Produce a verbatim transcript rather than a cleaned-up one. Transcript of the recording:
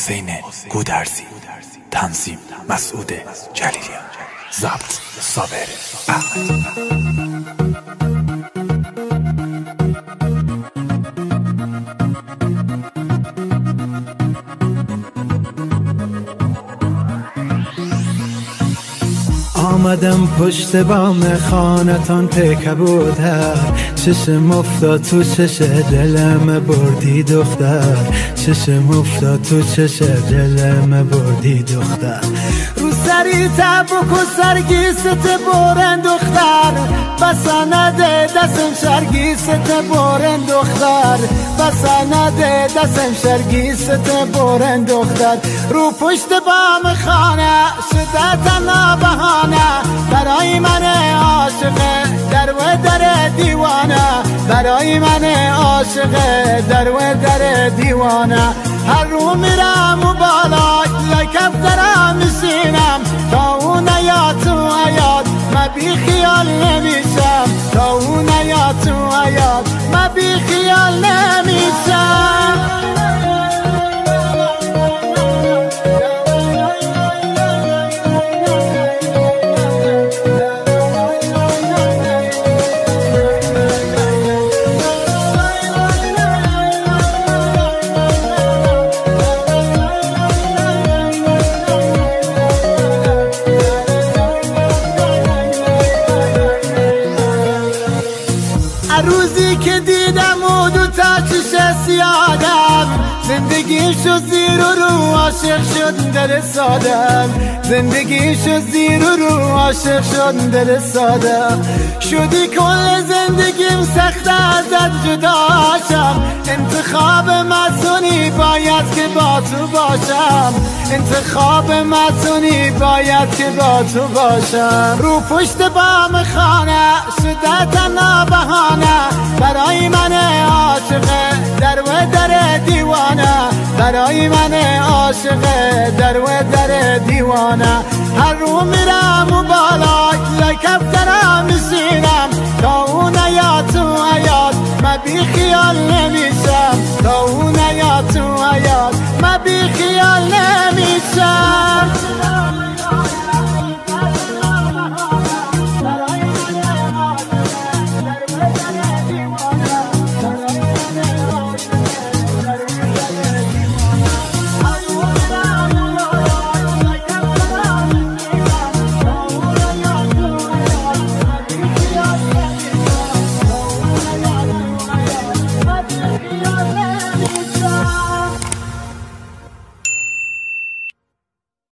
حسین گودرزی، تنظیم مسعود جلیلیان، ضبط صابر احمد. آمدم پشت بام خانتان پکبودر، چشم افتاد تو چش دلم بردی دختر، چشم افتاد تو چش دلم بردی دختر. رو سری تبوک و سرگیست برن دختر، بسنده دستم شرگیست برن دختر، بسنده دستم شرگیست برن دختر. رو پشت بام خانه شده تنها بهانه، برای من عاشق در و در دیوانه، برای من عاشق در و در دیوانه. هر رو میرم و بالا لای کفترم میشینم، تا اون نیاد تو حیات من بی خیال نمیشم، تا اون نیاد تو حیات من بی خیال نمیشم. روزی که دیدم و دو تا چشم سیادم، زندگی شد زیر و رو عاشق شد دل سادم، زندگی شد زیر و رو عاشق شد دل سادم. شدی کل زندگیم سخت ازت جداشم، انتخاب مصونی باید که با تو باشم، انتخاب مصونی باید که با تو باشم. رو پشت بام خانه شده تنها بهانه، برای من عاشق در و در دیوانه، برای من عاشق در و در دیوانه. هر رو میرم و بالا لای کفترم میشینم، تا اون نیاد تو حیات من بی خیال نمیشم، تا اون نیاد تو حیات